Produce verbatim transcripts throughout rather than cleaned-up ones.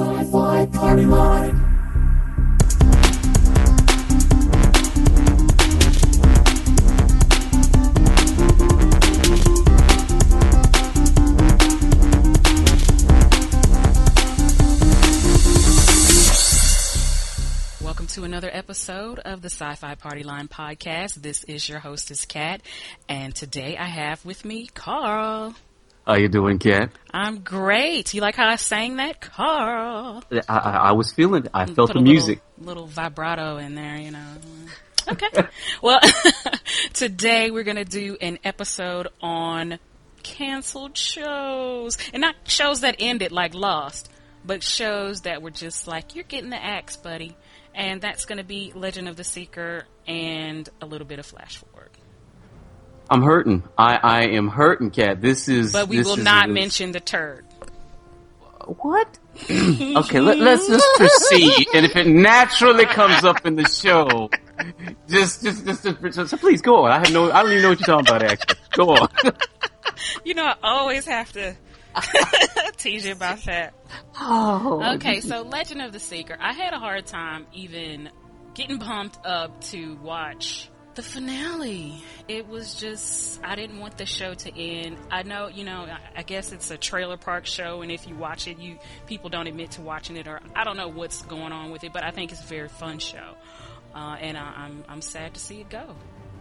Sci-Fi Party Line. Welcome to another episode of the Sci-Fi Party Line podcast. This is your hostess, Kat, and today I have with me Carl. How you doing, Kat? I'm great. You like how I sang that, Carl? I, I, I was feeling it. I felt Put the a music. Little, little vibrato in there, you know. Okay. Well, today we're going to do an episode on canceled shows. And not shows that ended like Lost, but shows that were just like, you're getting the axe, buddy. And that's going to be Legend of the Seeker and a little bit of Flash Forward. I'm hurting. I, I am hurting, Kat. This is. But we this will is, not is, mention the turd. What? Okay, let, let's just proceed. And if it naturally comes up in the show, just, just, just, just, just, please go on. I have no, I don't even know what you're talking about. Actually, go on. You know, I always have to tease you about that. Oh. Okay, so Legend of the Seeker. I had a hard time even getting pumped up to watch the finale. It was just, I didn't want the show to end. I know, you know, I guess it's a trailer park show, and if you watch it, you people don't admit to watching it, or I don't know what's going on with it, but I think it's a very fun show, uh, and I, I'm I'm sad to see it go.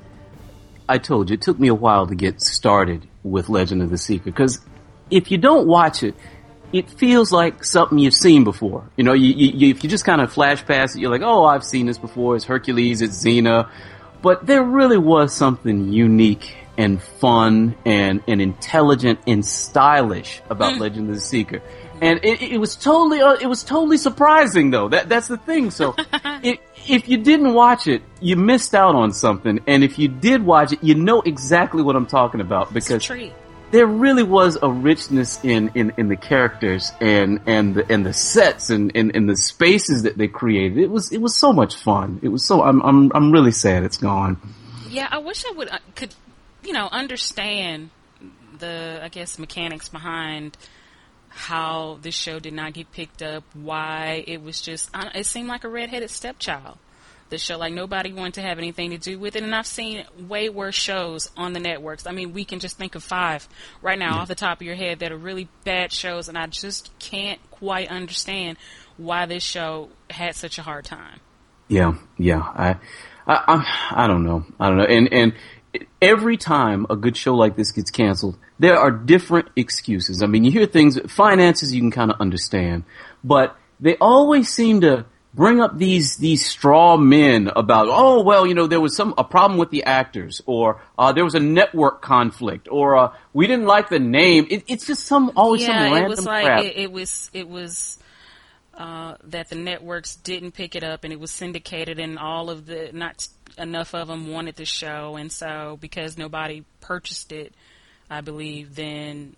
I told you, it took me a while to get started with Legend of the Seeker, because if you don't watch it, it feels like something you've seen before. You know, you, you, if you just kind of flash past it, you're like, oh, I've seen this before. It's Hercules, it's Xena. But there really was something unique and fun and, and intelligent and stylish about mm. Legend of the Seeker. And it, it was totally, uh, it was totally surprising though. That, that's the thing. So, it, if you didn't watch it, you missed out on something. And if you did watch it, you know exactly what I'm talking about, because there really was a richness in, in, in the characters and, and the, and the sets and, and, and the spaces that they created. It was, it was so much fun. It was so, I'm, I'm, I'm really sad it's gone. Yeah, I wish I would, uh, could, you know, understand the, I guess, mechanics behind how this show did not get picked up, why it was just, uh, it seemed like a redheaded stepchild. The show, like nobody wanted to have anything to do with it, and I've seen way worse shows on the networks. I mean, we can just think of five right now yeah. off the top of your head that are really bad shows, and I just can't quite understand why this show had such a hard time. Yeah, yeah, I, I, I, I don't know, I don't know, and and every time a good show like this gets canceled, there are different excuses. I mean, you hear things, finances, you can kind of understand, but they always seem to bring up these these straw men about, oh, well, you know, there was some a problem with the actors, or uh, there was a network conflict, or uh, we didn't like the name. It, it's just some always yeah, some random it was like crap. It, it was it was uh, that the networks didn't pick it up, and it was syndicated, and all of the not enough of them wanted the show, and so because nobody purchased it, I believe, then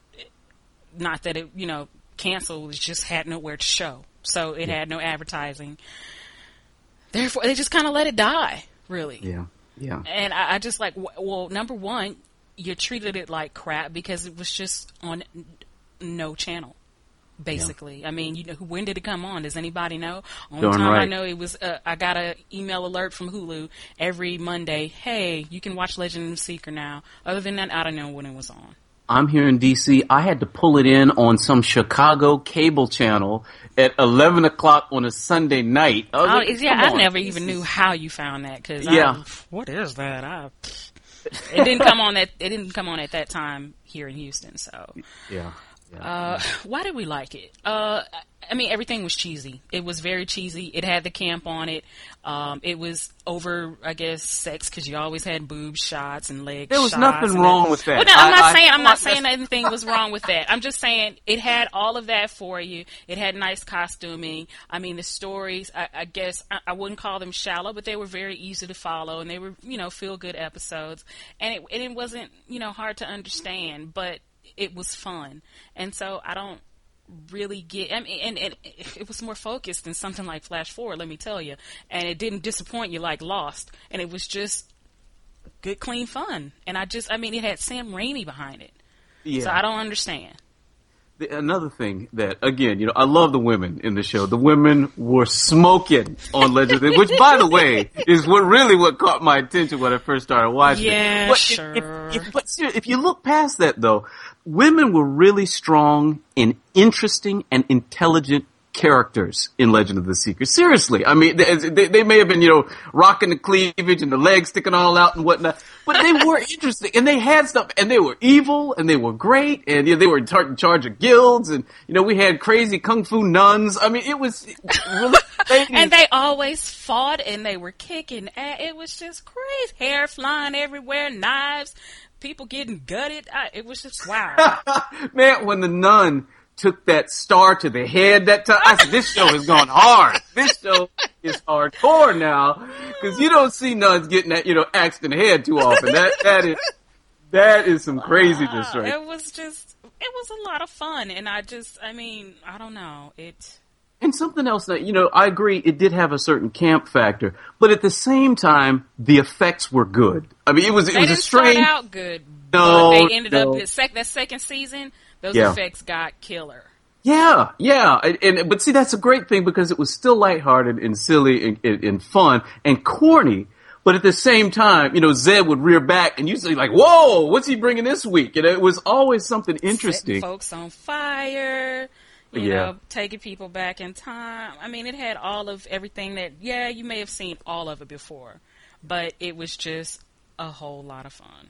not that it you know canceled, it just had nowhere to show. So it yeah. had no advertising. Therefore, they just kind of let it die, really. Yeah, yeah. And I, I just like, well, number one, you treated it like crap because it was just on no channel, basically. Yeah. I mean, you know, when did it come on? Does anybody know? Only Darn time right. I know it was, uh, I got an email alert from Hulu every Monday. Hey, you can watch Legend of the Seeker now. Other than that, I don't know when it was on. I'm here in D C. I had to pull it in on some Chicago cable channel at eleven o'clock on a Sunday night. I oh, like, yeah, I on. never even knew how you found that. Cause yeah. I, what is that? I, it didn't come on that. It didn't come on at that time here in Houston. So yeah. yeah. Uh, why did we like it? Uh, I mean, everything was cheesy. It was very cheesy. It had the camp on it. Um, it was over, I guess, sex because you always had boob shots and leg shots. There was shots nothing wrong with that. Well, no, I'm I, not I, saying I'm I, not saying anything was wrong with that. I'm just saying it had all of that for you. It had nice costuming. I mean, the stories, I, I guess, I, I wouldn't call them shallow, but they were very easy to follow, and they were, you know, feel good episodes. And it, and it wasn't, you know, hard to understand, but it was fun. And so I don't really get, I mean, and, and it was more focused than something like Flash Forward, let me tell you. And it didn't disappoint you like Lost. And it was just good, clean fun. And I just, I mean, it had Sam Raimi behind it. Yeah. So I don't understand. the, another thing that, again, you know, I love the women in the show. The women were smoking on Legend, which, by the way, is what really what caught my attention when I first started watching yeah, it. But sure. If, if, if, but seriously, if you look past that, though, women were really strong and interesting and intelligent characters in Legend of the Seeker. Seriously. I mean, they, they, they may have been, you know, rocking the cleavage and the legs sticking all out and whatnot, but they were interesting and they had stuff and they were evil and they were great and you know, they were in, tar- in charge of guilds and, you know, we had crazy kung fu nuns. I mean, it was really and they always fought and they were kicking ass. It was just crazy. Hair flying everywhere, knives, people getting gutted. I, it was just wow. Man, when the nun took that star to the head that time, I said, this show has gone hard. This show is hardcore now. Because you don't see nuns getting that, you know, axed in the head too often. That That is that is some craziness, uh, right? It was just, it was a lot of fun. And I just, I mean, I don't know. It... And something else that, you know, I agree, it did have a certain camp factor. But at the same time, the effects were good. I mean, it was, it they was didn't a strange... start out good. No, but they ended no. up, the sec- that second season, those Yeah. effects got killer. Yeah, yeah, and, and but see, that's a great thing because it was still lighthearted and silly and, and, and fun and corny. But at the same time, you know, Zed would rear back and you'd say like, "Whoa, what's he bringing this week?" And it was always something interesting. Setting folks on fire, you Yeah. know, taking people back in time. I mean, it had all of everything that. Yeah, you may have seen all of it before, but it was just a whole lot of fun.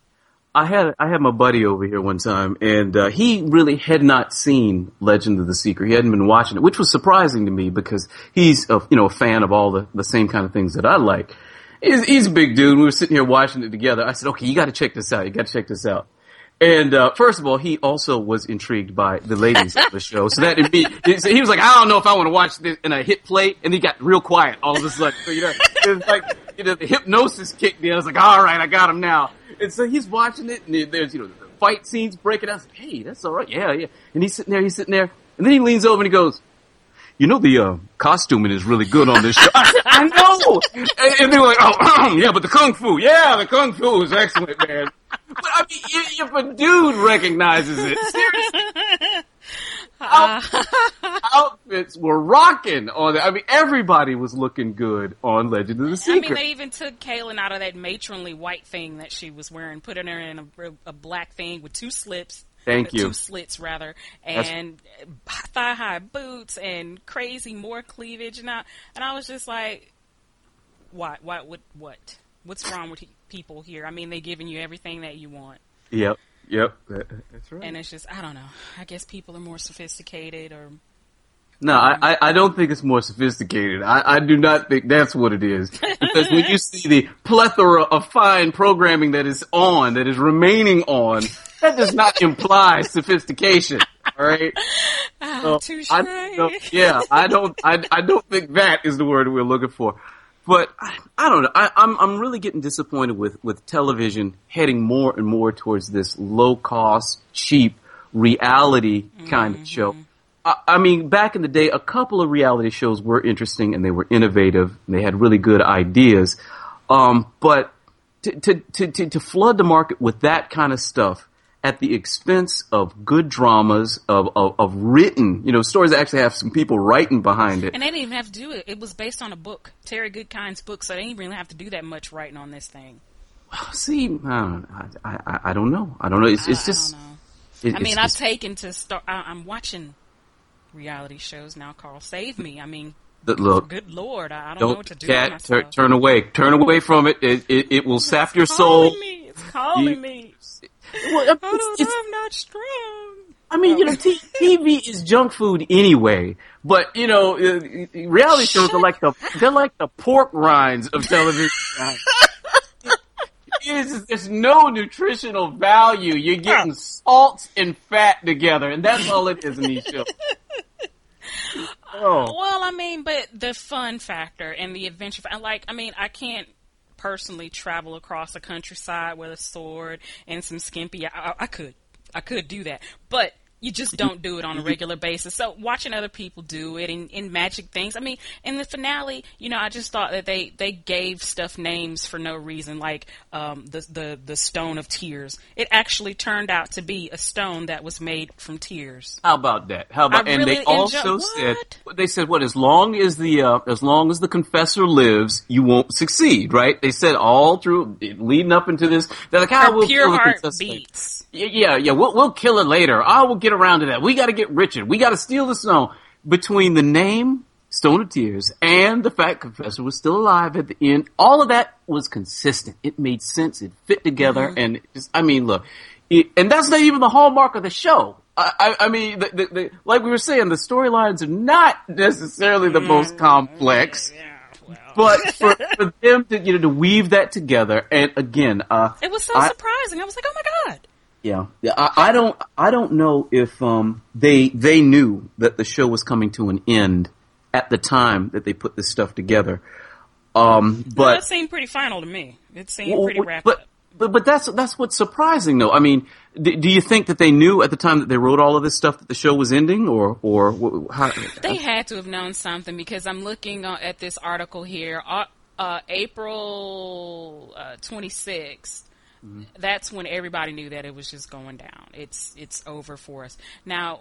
I had I had my buddy over here one time, and uh, he really had not seen Legend of the Seeker. He hadn't been watching it, which was surprising to me because he's a, you know a fan of all the, the same kind of things that I like. He's, he's a big dude. We were sitting here watching it together. I said, "Okay, you got to check this out. You got to check this out." And uh, first of all, he also was intrigued by the ladies of the show, so that be, so he was like, "I don't know if I want to watch this." And I hit play, and he got real quiet all of a sudden. So, you know, it was like you know the hypnosis kicked in. I was like, "All right, I got him now." And so he's watching it, and there's, you know, the fight scenes breaking out. I said, "Hey, that's all right. Yeah, yeah." And he's sitting there, he's sitting there. And then he leans over and he goes, "You know, the uh, costuming is really good on this show." I said, "I know." And, and they were like, "Oh, yeah, but the kung fu. Yeah, the kung fu is excellent, man." But I mean, if, if a dude recognizes it, seriously. Out, outfits were rocking on that. I mean, everybody was looking good on Legend of the Seeker. I mean, they even took Kaylin out of that matronly white thing that she was wearing, putting her in a, a black thing with two slips. Thank you. Two slits, rather, and thigh-high boots and crazy more cleavage. And I, and I was just like, what, what, what, what? What's wrong with people here? I mean, they're giving you everything that you want. Yep. Yep, that, that's right. And it's just, I don't know. I guess people are more sophisticated, or no, I, I, I don't think it's more sophisticated. I, I do not think that's what it is. Because when you see the plethora of fine programming that is on, that is remaining on, that does not imply sophistication. All right. Oh, So, touche. I don't- yeah, I don't. I, I don't think that is the word we're looking for. But I, I don't know. I, I'm I'm really getting disappointed with, with television heading more and more towards this low cost, cheap reality kind Mm-hmm. of show. I, I mean, back in the day, a couple of reality shows were interesting and they were innovative and they had really good ideas. Um, but to, to to to to flood the market with that kind of stuff at the expense of good dramas, of, of, of written, you know, stories that actually have some people writing behind it. And they didn't even have to do it. It was based on a book, Terry Goodkind's book, so they didn't really have to do that much writing on this thing. See, I don't, I, I, I don't know. I don't know. It's, it's I, just. I don't know. It, I mean, it's I've just, taken to start. I, I'm watching reality shows now. Carl, save me. I mean, the, look. good Lord, I, I don't, Don't, know what to do with cat, myself. tur- turn away. Turn away from it. It, it, it will sap your It's soul. calling me. It's calling You- me. Well, I it's- don't, it's- I'm not strong. I mean, you know, t- T V is junk food anyway. But you know, uh, reality shows are like the they're like the pork rinds of television. It's, there's no nutritional value. You're getting salt and fat together, and that's all it is in these shows. Oh. Well, I mean, but the fun factor and the adventure, fa- like, I mean, I can't personally travel across a countryside with a sword and some skimpy. I, I, I could, I could do that, but You just don't do it on a regular basis. So watching other people do it in, in magic things. I mean, in the finale, you know, I just thought that they, they gave stuff names for no reason, like um, the, the the stone of tears. It actually turned out to be a stone that was made from tears. How about that? How about? I and really they also enjoy- said what? they said what? As long as the uh, as long as the confessor lives, you won't succeed. Right? They said all through leading up into this. They're like, ah, Her we'll pure kill the heart confessor. beats. Yeah, yeah, we'll, we'll kill it later. I will get around to that. We got to get Richard. We got to steal the stone. Between the name Stone of Tears and the fact Confessor was still alive at the end, all of that was consistent. It made sense. It fit together, Mm-hmm. and it just, I mean, look, it, and that's not even the hallmark of the show. I, I, I mean, the, the, the, like we were saying, the storylines are not necessarily the most complex. Yeah, well. But for, for them to you know to weave that together, and again, uh, It was so I- surprising. I was like, oh my God. yeah, yeah. I, I don't, I don't know if um they they knew that the show was coming to an end at the time that they put this stuff together. Um, But but it seemed pretty final to me. It seemed well, pretty wrapped but, up. but but that's that's what's surprising though. I mean, do, do you think that they knew at the time that they wrote all of this stuff that the show was ending, or or wh- how? They had to have known something because I'm looking uh, at this article here. Uh, uh, April uh, twenty-sixth. Mm-hmm. That's when everybody knew that it was just going down. It's it's over for us now.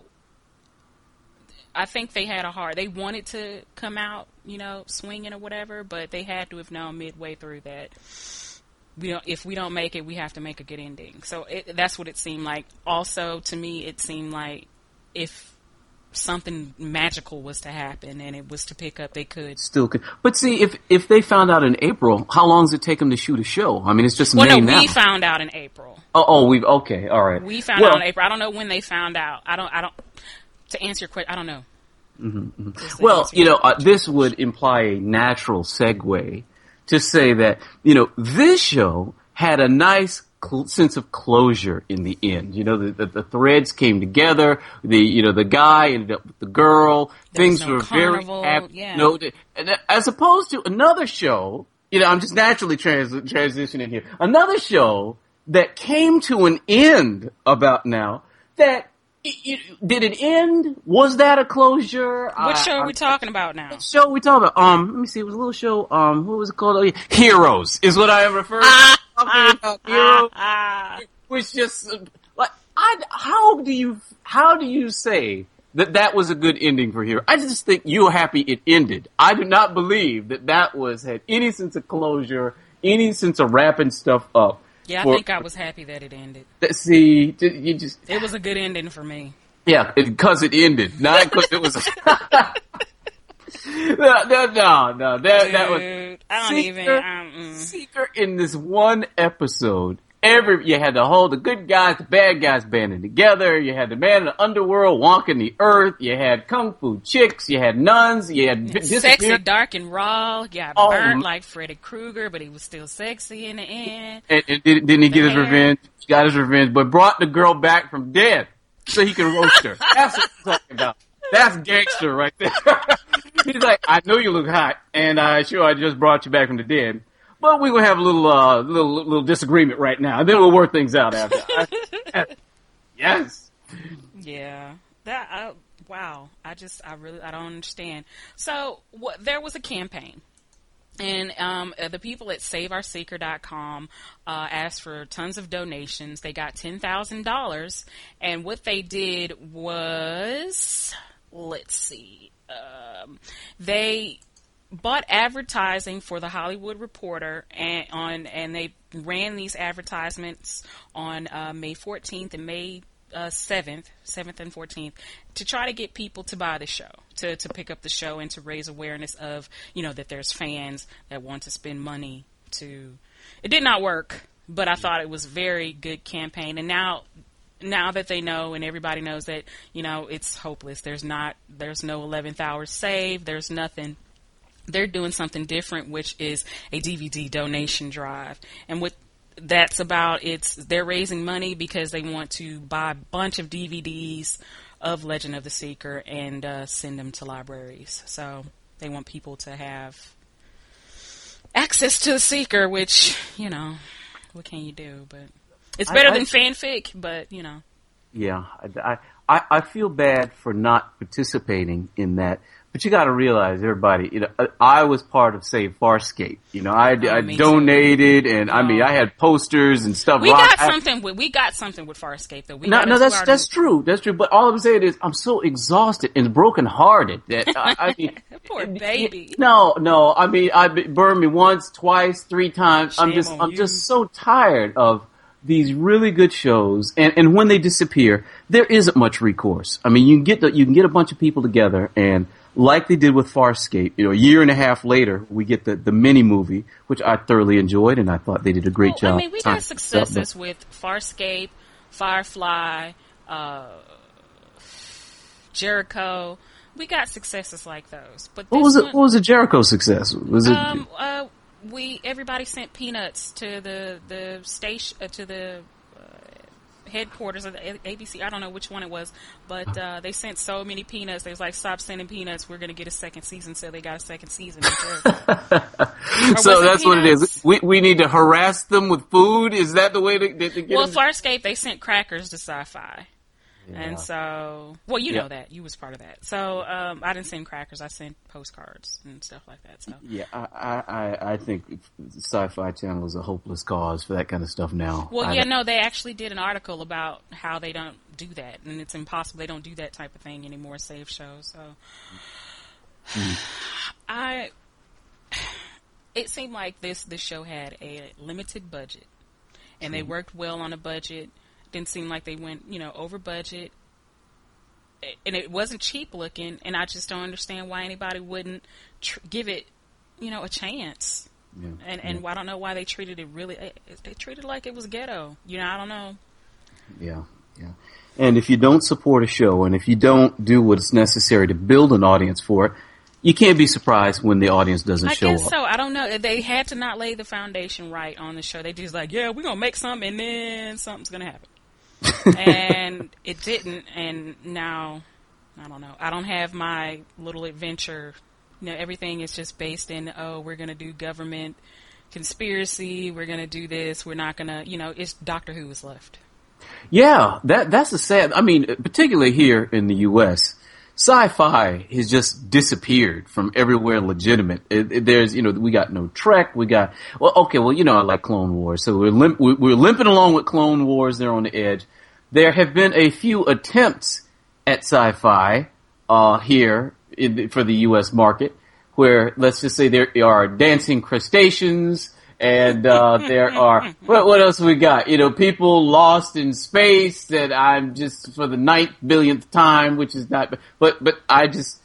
I think they had a hard. They wanted to come out, you know, swinging or whatever, but they had to have known midway through that we don't. If we don't make it, we have to make a good ending. So it, that's what it seemed like. Also, to me, it seemed like if something magical was to happen and it was to pick up, they could. Still could. But see, if if they found out in April, how long does it take them to shoot a show? I mean, it's just Well, May no, now. we found out in April. Oh, oh, we've okay, all right. We found well, out in April. I don't know when they found out. I don't. I don't. To answer your question, I don't know. Mm-hmm. Just to Well, answer you your know, uh, question. this would imply a natural segue to say that, you know, this show had a nice cl- sense of closure in the end. You know, the, the, the threads came together. The, you know, the guy ended up with the girl. There was Things no were carnival, very happy. yeah. You know, th- and as opposed to another show, you know, I'm just naturally trans- transitioning here. Another show that came to an end about now that It, it, did it end? Was that a closure? What I- show are I- we talking about now? What show we talking about? Um, let me see. It was a little show. Um, what was it called? Oh, yeah. Heroes is what I am referring to. Talking about Heroes. Ah, It was just uh, like I. How do you? How do you say that that was a good ending for Heroes? I just think you're happy it ended. I do not believe that that was had any sense of closure, any sense of wrapping stuff up. yeah, I for- think I was happy that it ended. that- See, you just It was a good ending for me. yeah, because it ended, not because it was. no, no, no, no. That that was. Dude, I don't Seeker, even. Um, mm. Seeker in this one episode, every you had the whole the good guys, the bad guys banding together. You had the man in the underworld walking the earth. You had kung fu chicks. You had nuns. You had Sexy, disappearing- dark, and raw. Got Oh, burnt man. like Freddy Krueger, but he was still sexy in the end. And, and didn't, didn't he get his hair. revenge? He got his revenge, but brought the girl back from dead so he can roast her. That's what I'm talking about. That's gangster right there. He's like, I know you look hot, and uh, sure, I just brought you back from the dead, but we're gonna have a little, uh, little, little disagreement right now, and then we'll work things out after. I, yes. Yeah, that. Uh, wow. I just. I really. I don't understand. So, what? There was a campaign. And um, uh, the people at save our seeker dot com uh, asked for tons of donations. They got ten thousand dollars. And what they did was, let's see, um, they bought advertising for the Hollywood Reporter, and on and they ran these advertisements on uh, May fourteenth and May uh, seventh, seventh and fourteenth, to try to get people to buy the show, to, to pick up the show and to raise awareness of, you know, that there's fans that want to spend money to. It did not work, but I thought it was a very good campaign. And now, now that they know and everybody knows that, you know, it's hopeless. There's not, there's no eleventh hour save. There's nothing. They're doing something different, which is a D V D donation drive. And what that's about, it's they're raising money because they want to buy a bunch of D V Ds of Legend of the Seeker and uh, send them to libraries. So they want people to have access to the Seeker, which, you know, what can you do? But it's better I, I, than fanfic, but, you know. Yeah, I, I, I feel bad for not participating in that, but you got to realize, everybody, you know, I was part of Save Farscape. You know, I, Oh, I me donated, and I mean, Oh. I had posters and stuff. We Rock- got I- something with we got something with Farscape though. We No, got no, a that's two-hour that's movie. true. That's true. But all I'm saying is, I'm so exhausted and brokenhearted that I, I mean, Poor baby. No, no. I mean, I burned me once, twice, three times. I'm Shame just, on I'm you. just so tired of these really good shows, and and when they disappear, there isn't much recourse. I mean, you can get the, you can get a bunch of people together, and like they did with Farscape, you know, a year and a half later, we get the the mini movie, which I thoroughly enjoyed, and I thought they did a great Well, job. I mean, we tying got this up, successes but- with Farscape, Firefly, uh, Jericho. We got successes like those. But What this was it? one, What was a Jericho success? Was it? Um, uh, we everybody sent peanuts to the the station uh, to the uh, headquarters of the A B C. I don't know which one it was, but uh, they sent so many peanuts. They was like, "Stop sending peanuts. We're going to get a second season." So they got a second season. Of Jericho. Or so was it that's what it is. peanuts? We we need to harass them with food. Is that the way to, to, to get Well, them? Farscape they sent crackers to Sci-Fi. Yeah. And so, well, you Yeah. know that. You was part of that. So, um, I didn't send crackers. I sent postcards and stuff like that. So, Yeah, I, I, I- I think Sci-Fi Channel is a hopeless cause for that kind of stuff now. well, I, yeah, no, they actually did an article about how they don't do that, and it's impossible. They don't do that type of thing anymore. Save shows. So, I. It seemed like this this show had a limited budget, and they worked well on a budget. Didn't seem like they went, you know, over budget. And it wasn't cheap looking, and I just don't understand why anybody wouldn't tr- give it, you know, a chance. Yeah, And and yeah. I don't know why they treated it really. They treated it like it was ghetto. You know, I don't know. Yeah, yeah. And if you don't support a show, and if you don't do what's necessary to build an audience for it, you can't be surprised when the audience doesn't I show guess up. so. I don't know. They had to not lay the foundation right on the show. They just like, yeah, we're gonna make something, and then something's gonna happen. And it didn't, and now I don't know. I don't have my little adventure. You know, everything is just based in, oh, we're gonna do government conspiracy. We're gonna do this. We're not gonna, you know, it's Doctor Who is left. Yeah, that that's a sad. I mean, particularly here in the U S, sci-fi has just disappeared from everywhere legitimate. It, it, there's, you know, we got no Trek. We got, well, okay, well, you know, I like Clone Wars, so we're limp, we're, we're limping along with Clone Wars. They're on the edge. There have been a few attempts at sci-fi uh, here in the, for the U S market, where let's just say there are dancing crustaceans. And, uh, there are, what, what else we got? You know, people lost in space that I'm just for the ninth billionth time, which is not, but, but I just,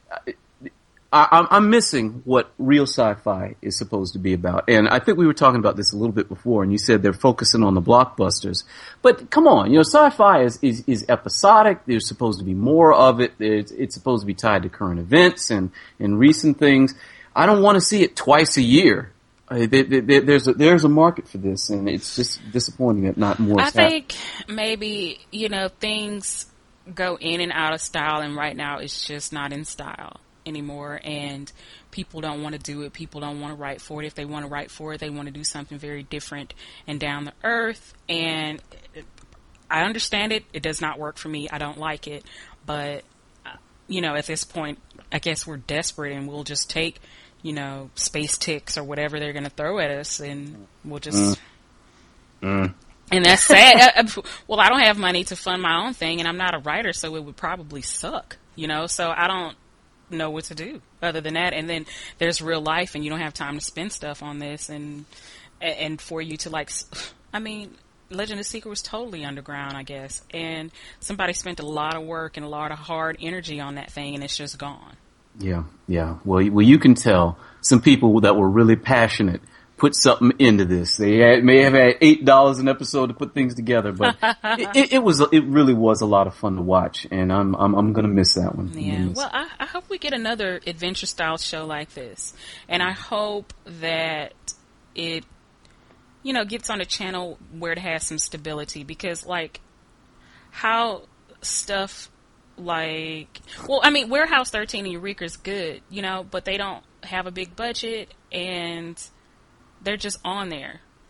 I, I'm, I'm missing what real sci-fi is supposed to be about. And I think we were talking about this a little bit before, and you said they're focusing on the blockbusters. But come on, you know, sci-fi is, is, is episodic. There's supposed to be more of it. It's, it's supposed to be tied to current events and, and recent things. I don't want to see it twice a year. Uh, there, there, there's a, there's a market for this, and it's just disappointing that not more. I is happening. think maybe, you know, things go in and out of style, and right now it's just not in style anymore, and people don't want to do it. People don't want to write for it. If they want to write for it, they want to do something very different and down the earth, and I understand it. It does not work for me. I don't like it, but, uh, you know, at this point, I guess we're desperate, and we'll just take, you know, space ticks or whatever they're going to throw at us, and we'll just... Mm. And that's sad. I- I- well, I don't have money to fund my own thing, and I'm not a writer, so it would probably suck, you know? So I don't know what to do other than that. And then there's real life, and you don't have time to spend stuff on this, and and for you to, like... I mean, Legend of Seeker was totally underground, I guess, and somebody spent a lot of work and a lot of hard energy on that thing, and it's just gone. Yeah, yeah. Well, y- well, you can tell some people that were really passionate put something into this. They had, may have had eight dollars an episode to put things together, but it, it, it was it really was a lot of fun to watch, and I'm I'm I'm gonna miss that one. I'm gonna Yeah, miss well, I, I hope we get another adventure style show like this, and I hope that it, you know, gets on a channel where it has some stability, because like how stuff like, well, I mean, Warehouse thirteen and Eureka's good, you know, but they don't have a big budget, and they're just on there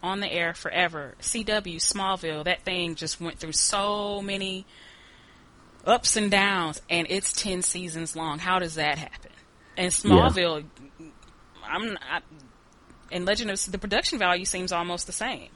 on the air forever. C W, Smallville, that thing just went through so many ups and downs, and it's ten seasons long. How does that happen? And Smallville, yeah. I'm I, and Legend of the production value seems almost the same.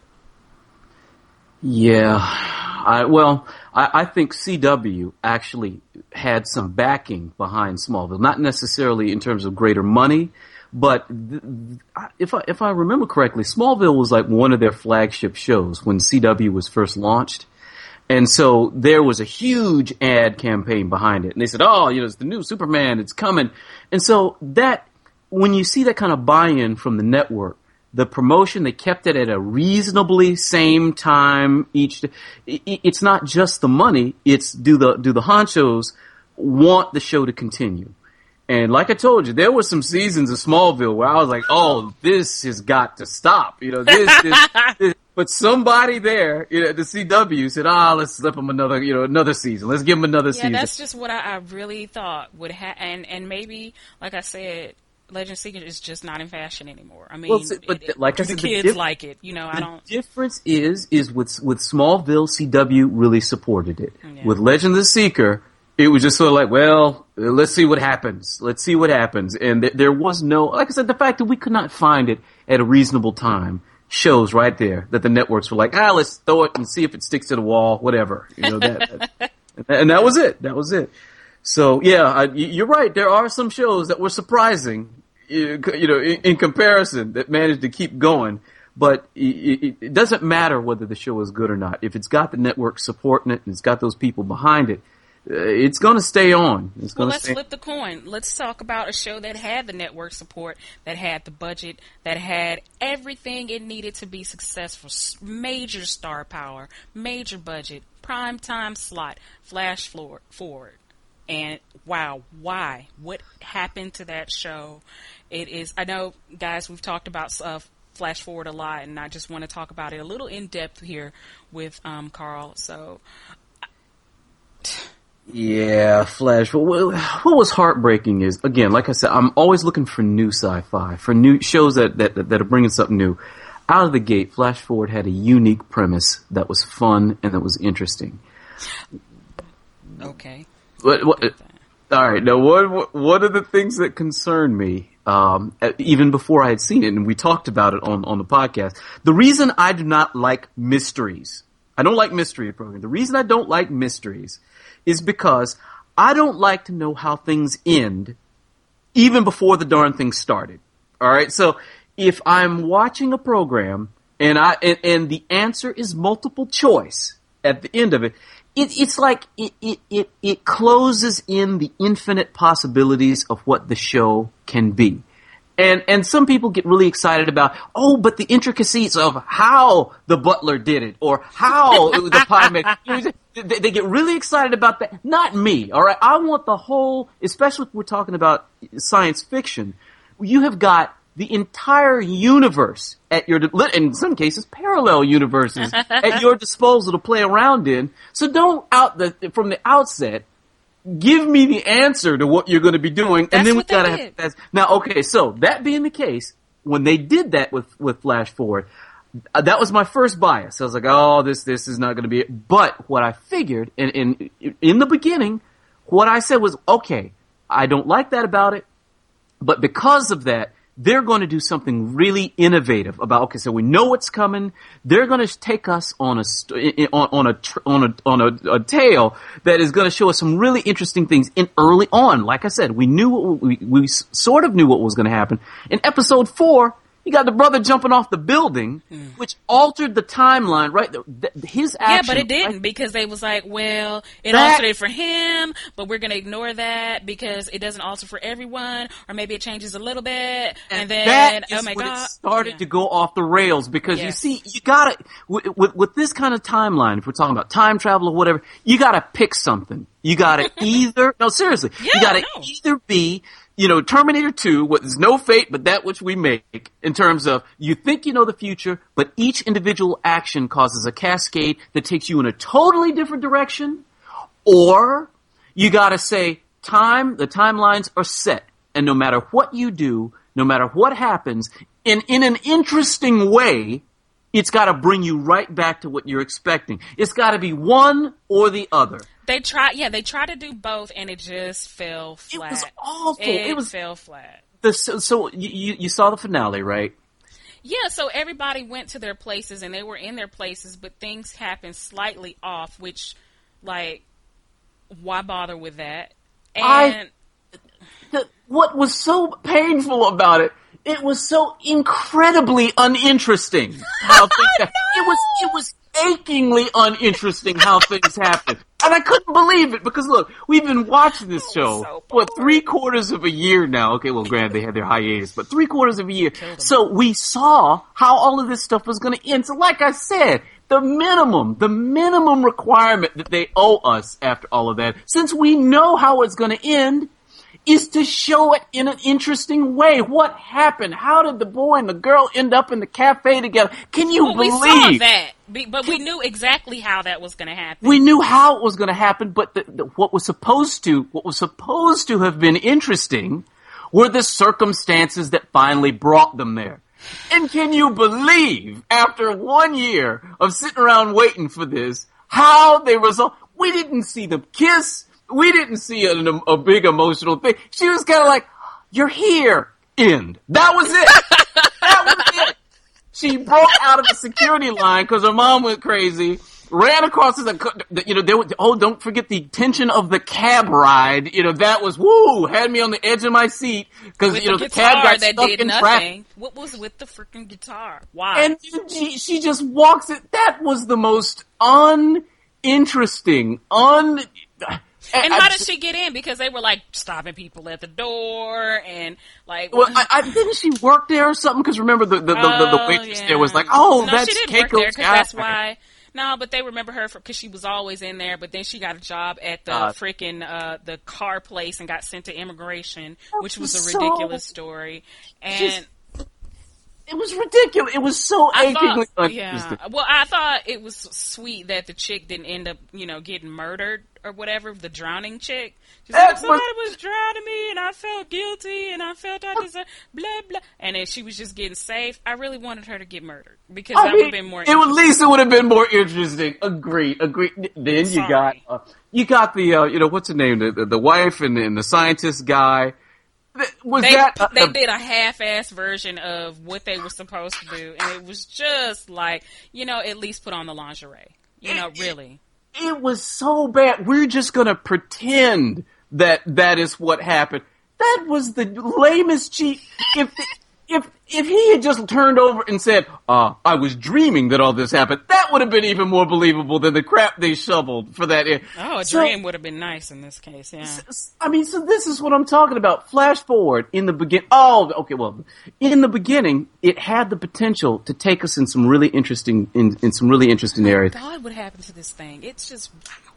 Yeah, I, well, I, I think C W actually had some backing behind Smallville, not necessarily in terms of greater money, but th- if I if I remember correctly, Smallville was like one of their flagship shows when C W was first launched, and so there was a huge ad campaign behind it, and they said, "Oh, you know, it's the new Superman, it's coming," and so that when you see that kind of buy-in from the network. The promotion, they kept it at a reasonably same time each day. It's not just the money, it's do the do the honchos want the show to continue. And like I told you, there were some seasons of Smallville where I was like, oh, this has got to stop. You know, this, this, this. But somebody there, you know, at the C W said, ah, let's slip them another, you know, another season. Let's give them another yeah, season. Yeah, that's just what I, I really thought would happen. And, and maybe, like I said, Legend Secret is just not in fashion anymore. I mean, well, but it, like it, I said, the the kids diff- like it. You know, I don't. The difference is, is with with Smallville, C W really supported it. Yeah. With Legend of the Seeker, it was just sort of like, well, let's see what happens. Let's see what happens. And th- there was no, like I said, the fact that we could not find it at a reasonable time shows right there that the networks were like, ah, let's throw it and see if it sticks to the wall, whatever. You know that, that and that was it. That was it. So yeah, I, you're right. There are some shows that were surprising. You know, in, in comparison, that managed to keep going, but it, it doesn't matter whether the show is good or not. If it's got the network supporting it and it's got those people behind it, uh, it's going to stay on. It's well, gonna let's stay- flip the coin. Let's talk about a show that had the network support, that had the budget, that had everything it needed to be successful. Major star power, major budget, prime time slot, flash forward. And wow, why? What happened to that show? It is, I know, guys, we've talked about uh, Flash Forward a lot, and I just want to talk about it a little in depth here with um, Carl. So, yeah, Flash. What, what was heartbreaking is, again, like I said, I'm always looking for new sci-fi, for new shows that, that, that are bringing something new. Out of the gate, Flash Forward had a unique premise that was fun and that was interesting. Okay. What, what, all right. Now, what what are the things that concern me? Um, even before I had seen it, and we talked about it on on the podcast. The reason I do not like mysteries, I don't like mystery programs. The reason I don't like mysteries is because I don't like to know how things end, even before the darn thing started. All right. So if I'm watching a program and I and, and the answer is multiple choice at the end of it. It, it's like it, it, it, it closes in the infinite possibilities of what the show can be. And and some people get really excited about, oh, but the intricacies of how the butler did it or how it was the pie maker. You know, they, they get really excited about that. Not me, all right? I want the whole, especially if we're talking about science fiction, you have got the entire universe at your, in some cases, parallel universes at your disposal to play around in. So don't out the from the outset give me the answer to what you're going to be doing, That's and then we what they gotta did. have that's, now. Okay, so that being the case, when they did that with with Flash Forward, uh, that was my first bias. I was like, oh, this this is not going to be it. But what I figured, and in, in in the beginning, what I said was, okay, I don't like that about it, but because of that, they're going to do something really innovative about, okay, so we know what's coming. They're going to take us on a, on, on a, on a, on a, a tale that is going to show us some really interesting things in early on. Like I said, we knew, what we, we sort of knew what was going to happen. In episode four, you got the brother jumping off the building, mm. which altered the timeline, right? The, the, his action. Yeah, but it didn't right? because they was like, well, it that, altered it for him, but we're going to ignore that because it doesn't alter for everyone, or maybe it changes a little bit, and, and then, that is oh my when God. It started yeah. to go off the rails because yes. you see, you gotta, with, with, with this kind of timeline, if we're talking about time travel or whatever, you gotta pick something. You gotta either, no, seriously, yeah, you gotta no. either be, you know, Terminator two, what is no fate but that which we make, in terms of you think you know the future, but each individual action causes a cascade that takes you in a totally different direction, or you gotta say, time, the timelines are set, and no matter what you do, no matter what happens, in, in an interesting way, It's got to bring you right back to what you're expecting. It's got to be one or the other. They tried, yeah, they tried to do both, and it just fell flat. It was awful. It, it was fell flat. The, so, so you, you saw the finale, right? Yeah, so everybody went to their places, and they were in their places, but things happened slightly off, which, like, why bother with that? And I, the, what was so painful about it, it was so incredibly uninteresting how things happened. It was, it was achingly uninteresting how things happened. And I couldn't believe it because look, we've been watching this show so for three quarters of a year now. Okay, well, granted they had their hiatus, but three quarters of a year. So we saw how all of this stuff was going to end. So like I said, the minimum, the minimum requirement that they owe us after all of that, since we know how it's going to end, is to show it in an interesting way. What happened? How did the boy and the girl end up in the cafe together? Can you well, believe? We saw that, but we knew exactly how that was going to happen. We knew how it was going to happen, but the, the, what was supposed to, what was supposed to have been interesting were the circumstances that finally brought them there. And can you believe, after one year of sitting around waiting for this, how they resolved? We didn't see them kiss. We didn't see a, a big emotional thing. She was kind of like, "You're here." End. That was it. That was it. She broke out of the security line because her mom went crazy. Ran across the, you know, there was, oh, don't forget the tension of the cab ride. You know, that was, woo, had me on the edge of my seat because, you know, the, the cab got that stuck did in nothing. traffic. What was with the freaking guitar? Why? And she, she just walks it. That was the most uninteresting, un... And how did she get in? Because they were like stopping people at the door and like. Well, I, I didn't she work there or something? Because remember the the, the, oh, the waitress yeah. there was like, oh, no, that's she didn't Keiko's work there because guy. that's why. No, but they remember her because she was always in there. But then she got a job at the uh, freaking uh, the car place and got sent to immigration, which was a ridiculous so, story. And it was ridiculous. It was so achingly thought, yeah. Well, I thought it was sweet that the chick didn't end up, you know, getting murdered or whatever. The drowning chick. She's like, somebody was drowning me, and I felt guilty, and I felt I deserved blah blah. And then she was just getting saved. I really wanted her to get murdered because I that would have been more. It at least it would have been more interesting. Agree, agree. Then Sorry. you got uh, you got the uh, you know what's the name the the, the wife and, and the scientist guy. Was they, that, uh, they did a half-ass version of what they were supposed to do, and it was just like, you know, at least put on the lingerie. You know, really. It, it was so bad. We're just going to pretend that that is what happened. That was the lamest cheat. If if if he had just turned over and said, uh, I was dreaming that all this happened, that would have been even more believable than the crap they shoveled for that. Oh, a so, dream would have been nice in this case, yeah. I mean, so this is what I'm talking about. Flash forward in the begin. Oh, okay, well, in the beginning, it had the potential to take us in some really interesting, in, in some really interesting areas. God, what happened to this thing? It's just...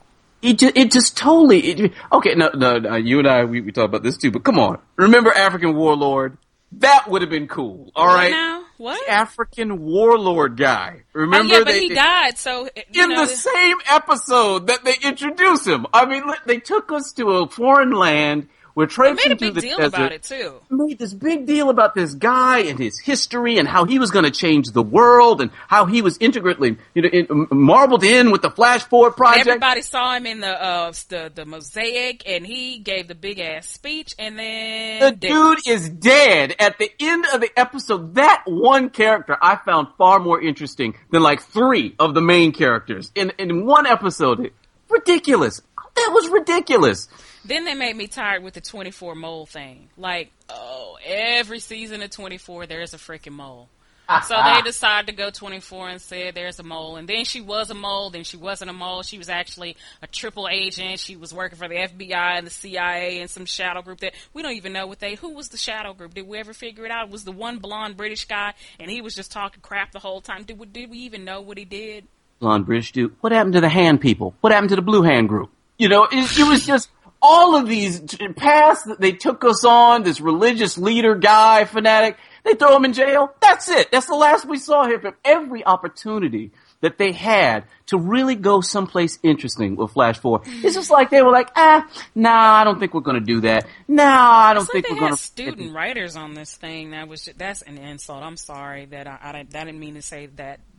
It just, it just totally, it, okay, no, no, no, you and I, we, we talked about this too, but come on. Remember African Warlord? That would have been cool, all right? What now? What? The African warlord guy. Remember? Oh, yeah, but they, he died, so... In know, the same episode that they introduced him. I mean, they took us to a foreign land. We're traipsing through the desert. Made a big deal about it, too. Made this big deal about this guy and his history and how he was going to change the world and how he was intricately, you know, in, marbled in with the Flash Forward project. Everybody saw him in the uh, the, the mosaic, and he gave the big ass speech, and then the dude is dead at the end of the episode. That one character I found far more interesting than like three of the main characters in in one episode. Ridiculous. That was ridiculous. Then they made me tired with the twenty-four mole thing. Like, oh, every season of twenty-four, there's a freaking mole. So they decided to go twenty-four and said there's a mole. And then she was a mole, then she wasn't a mole. She was actually a triple agent. She was working for the F B I and the C I A and some shadow group that we don't even know what they, who was the shadow group? Did we ever figure it out? It was the one blonde British guy, and he was just talking crap the whole time. Did we, did we even know what he did? Blonde British dude. What happened to the hand people? What happened to the blue hand group? You know, it, it was just... All of these paths that they took us on, this religious leader guy, fanatic, they throw him in jail. That's it. That's the last we saw him from every opportunity that they had to really go someplace interesting with Flash Forward. It's just like they were like, ah, nah, I don't think we're going to do that. Nah, I don't it's think like we're going to. Student writers on this thing. That was just, that's an insult. I'm sorry that I, I, I didn't mean to say that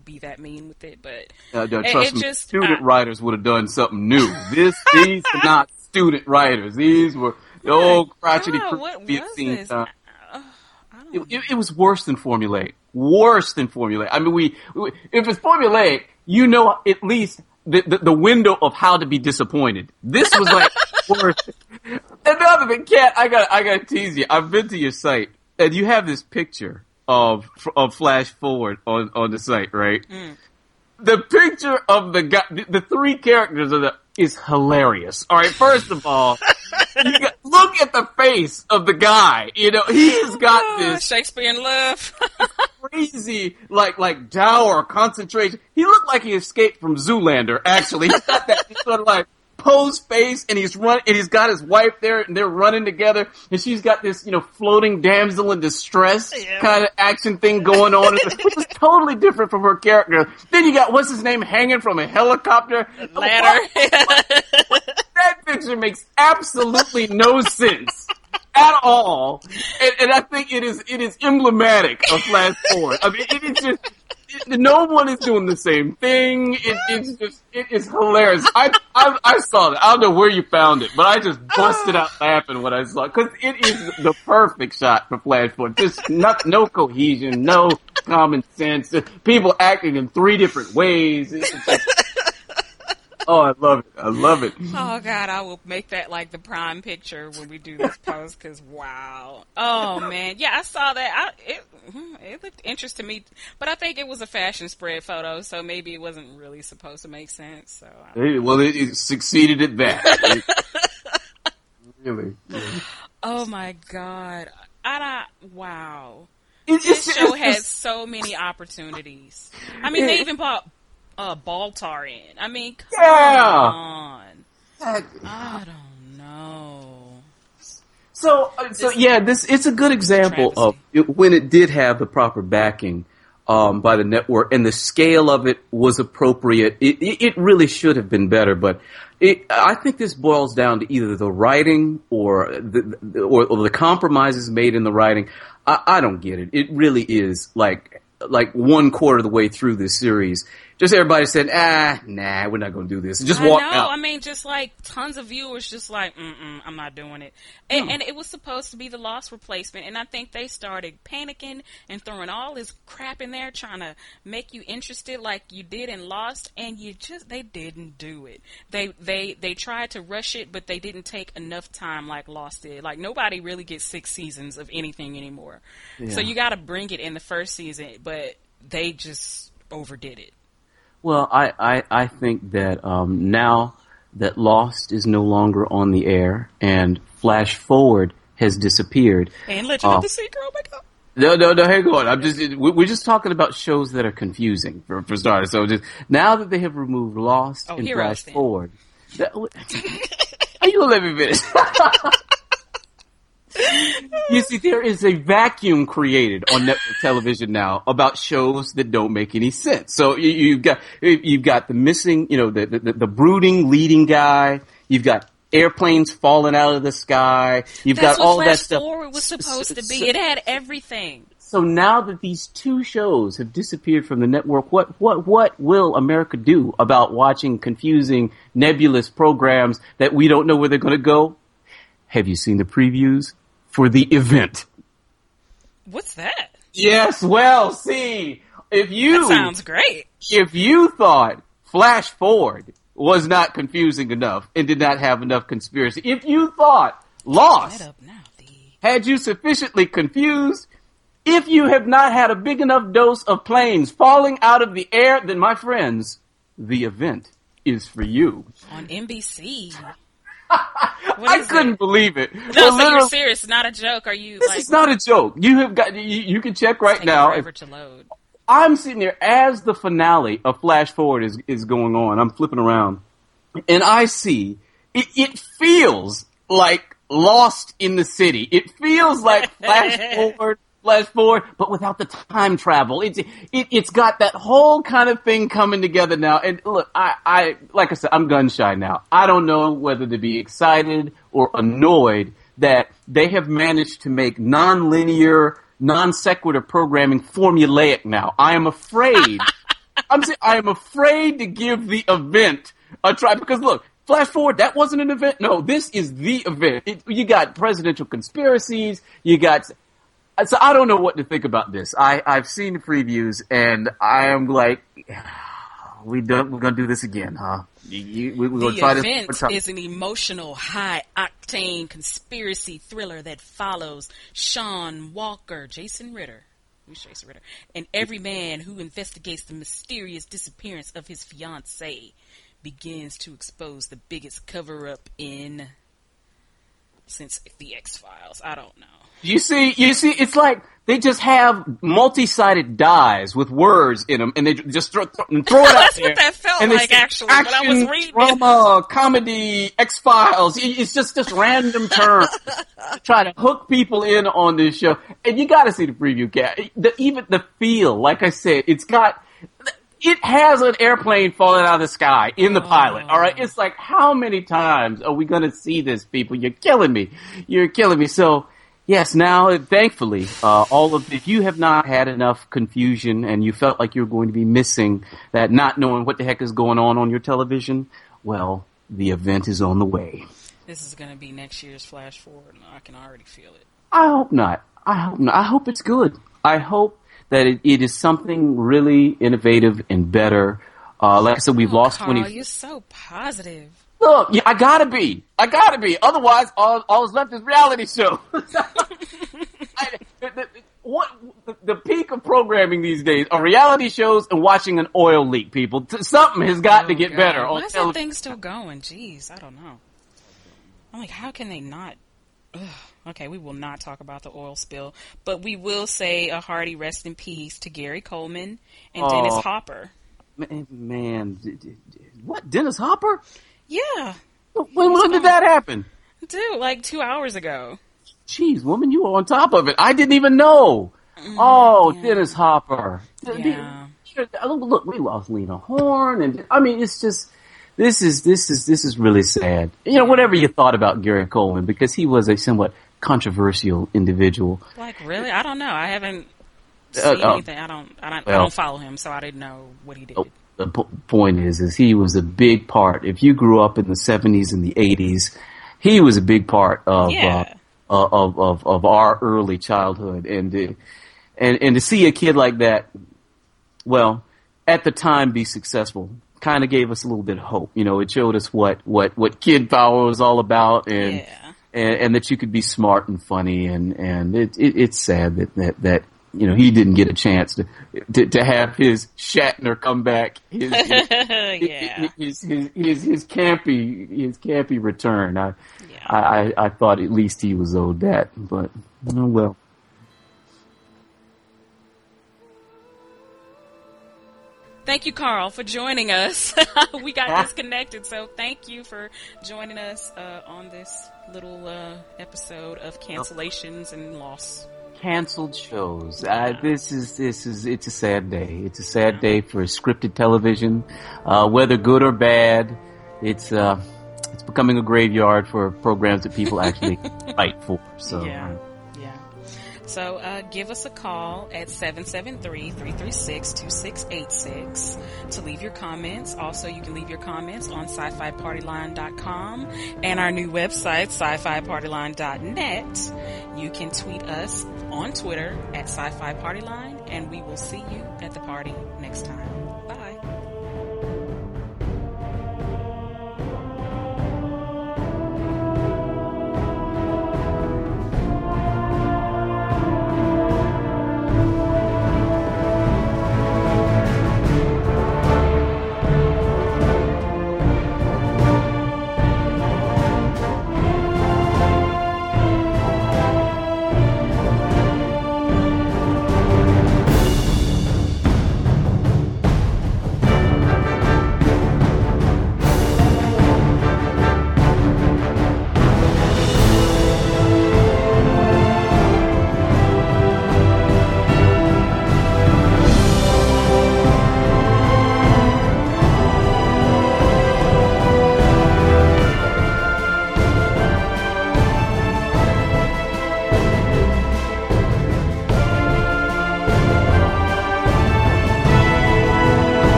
be that mean with it, but Uh, no, it, trust it me, just student I, writers would have done something new. This, these were not student writers. These were the old crotchety God, crew what we had was seen. this? Uh, I, I don't it, it, it was worse than formulaic. Worse than formulaic. I mean, we, we if it's formulaic, you know at least the, the the window of how to be disappointed. This was like worse. And the other thing, Kat, I got I got to tease you. I've been to your site, and you have this picture of of Flash Forward on on the site, right? Mm. The picture of the guy, the, the three characters of the is hilarious. All right, first of all, you got, look at the face of the guy. You know, he's got oh, this Shakespeare in Love. crazy, like like dour concentration. He looked like he escaped from Zoolander. Actually, he's got that sort of like pose face, and he's run, and he's got his wife there, and they're running together, and she's got this, you know, floating damsel in distress yeah. kind of action thing going on, which is totally different from her character. Then you got what's his name hanging from a helicopter Ladder. That picture makes absolutely no sense at all, and, and I think it is it is emblematic of Flash Forward. I mean, it is just. It, no one is doing the same thing. It, it's just, it is hilarious. I, I, I saw that. I don't know where you found it, but I just busted out laughing when I saw it because it is the perfect shot for Flash Forward. Just not, no cohesion, no common sense. People acting in three different ways. It's just, oh, I love it. I love it. Oh God, I will make that like the prime picture when we do this post because wow. Oh man, yeah, I saw that. I, it it looked interesting to me, but I think it was a fashion spread photo, so maybe it wasn't really supposed to make sense. So I, Hey, well, it, it succeeded at that. It, really, really. oh my God, I don't, wow. It, This it's, show it's, has it's, so many opportunities. I mean, they even bought uh, Baltar in. I mean, come Yeah. on. I don't know. So, uh, so yeah, this it's a good example of it, when it did have the proper backing um, by the network, and the scale of it was appropriate. It, it, it really should have been better, but it, I think this boils down to either the writing or the or, or the compromises made in the writing. I, I don't get it. It really is like like one quarter of the way through this series. Just everybody said, ah, nah, we're not going to do this. And just I walk know. out. I mean, just like tons of viewers just like, mm-mm, I'm not doing it. And, No. and it was supposed to be the Lost replacement. And I think they started panicking and throwing all this crap in there trying to make you interested like you did in Lost. And you just, they didn't do it. They, they, they tried to rush it, but they didn't take enough time like Lost did. Like nobody really gets six seasons of anything anymore. Yeah. So you got to bring it in the first season, but they just overdid it. Well, I, I, I think that um, now that Lost is no longer on the air and Flash Forward has disappeared. And Legend uh, of the Seeker, oh my God. No, no, no, hang on. I'm just, we're just talking about shows that are confusing, for, for starters. So just, now that they have removed Lost Oh, and Heroes Flash then. Forward. That, are you gonna let me finish? You see, there is a vacuum created on network television now about shows that don't make any sense. So you, you've got you've got the missing, you know, the, the the brooding leading guy. You've got airplanes falling out of the sky. You've That's got all what that Flash stuff. Forward was supposed to So- be. It had everything. So now that these two shows have disappeared from the network, what what what will America do about watching confusing, nebulous programs that we don't know where they're going to go? Have you seen the previews for the event? What's that? Yes, well, see, if you That sounds great. if you thought Flash Forward was not confusing enough and did not have enough conspiracy, if you thought Lost That up now, D. had you sufficiently confused, if you have not had a big enough dose of planes falling out of the air, then my friends, the event is for you. On N B C. I is couldn't it? believe it. No, Well, so you're literally, serious. Not a joke. Are you this like is not a joke. You have got. You, you can check right taking now. forever to load? I'm sitting there as the finale of Flash Forward is is going on. I'm flipping around, and I see it. It feels like Lost in the City. It feels like Flash Forward. Flash Forward, but without the time travel. It's it, it's got that whole kind of thing coming together now. And look, I, I like I said, I'm gun shy now. I don't know whether to be excited or annoyed that they have managed to make non-linear, non sequitur programming formulaic now. I am afraid I'm saying I am afraid to give the event a try because look, flash forward, that wasn't an event. No, this is the event. It, you got presidential conspiracies. You got. So I don't know what to think about this. I I've seen the previews and I am like, we don't. We're gonna do this again, huh? You, we, we're the gonna try event this is an emotional, high-octane conspiracy thriller that follows Sean Walker, Jason Ritter, who's Jason Ritter, and every man who investigates the mysterious disappearance of his fiancée begins to expose the biggest cover-up in since the X-Files. I don't know. You see, you see, it's like they just have multi-sided dies with words in them, and they just throw, throw, throw it out That's there. what that felt and like, say, actually, action, when I was reading drama, comedy, X-Files. It's just just random terms to try to hook people in on this show. And you got to see the preview, Kat. The, even the feel, like I said, it's got. It has an airplane falling out of the sky in the pilot, all right? It's like, how many times are we going to see this, people? You're killing me. You're killing me. So, yes, now, thankfully, uh, all of, if you have not had enough confusion and you felt like you were going to be missing that, not knowing what the heck is going on on your television, well, the event is on the way. This is going to be next year's Flash Forward, and I can already feel it. I hope not. I hope not. I hope it's good. I hope that it, it is something really innovative and better. Uh, like I said, we've oh, lost Carl, twenty. You're so positive. Look, yeah, I gotta be. I gotta be. Otherwise, all, all that's left is reality show. I, the, the, what the, the peak of programming these days are reality shows and watching an oil leak. People, Something has got oh, to get God. better. Why on is tele- that thing still going? Jeez, I don't know. I'm like, how can they not? Ugh. Okay, we will not talk about the oil spill, but we will say a hearty rest in peace to Gary Coleman and oh, Dennis Hopper. Man, man, what? Dennis Hopper? Yeah. When, when did that happen? Dude, like two hours ago. Jeez, woman, you were on top of it. I didn't even know. Mm, oh, yeah. Dennis Hopper. Yeah. Look, we lost Lena Horne, and I mean, it's just. This is this is this is really sad. You know, whatever you thought about Gary Coleman, because he was a somewhat controversial individual. Like, really? I don't know. I haven't seen uh, uh, anything. I don't. I don't. well, I don't follow him, so I didn't know what he did. Oh, the p- point is, is he was a big part. If you grew up in the seventies and the eighties, he was a big part of yeah. uh, of, of of our early childhood, and uh, and and to see a kid like that, well, at the time, be successful. Kind of gave us a little bit of hope. You know, it showed us what, what, what kid power was all about, and, yeah. and and that you could be smart and funny, and and it, it it's sad that, that that you know he didn't get a chance to to, to have his Shatner come back, his his, yeah. his, his, his his campy his campy return. I, yeah. I I I thought at least he was owed that, but oh well. Thank you, Carl, for joining us. We got disconnected, so thank you for joining us uh, on this little uh, episode of cancellations and loss. Canceled shows. Uh, this is this is it's a sad day. It's a sad day for scripted television, uh, whether good or bad. It's uh, it's becoming a graveyard for programs that people actually fight for. So. Yeah. So uh, give us a call at seven seven three, three three six, two six eight six to leave your comments. Also, you can leave your comments on sci fi party line dot com and our new website, sci fi party line dot net. You can tweet us on Twitter at sci fi party line, and we will see you at the party next time.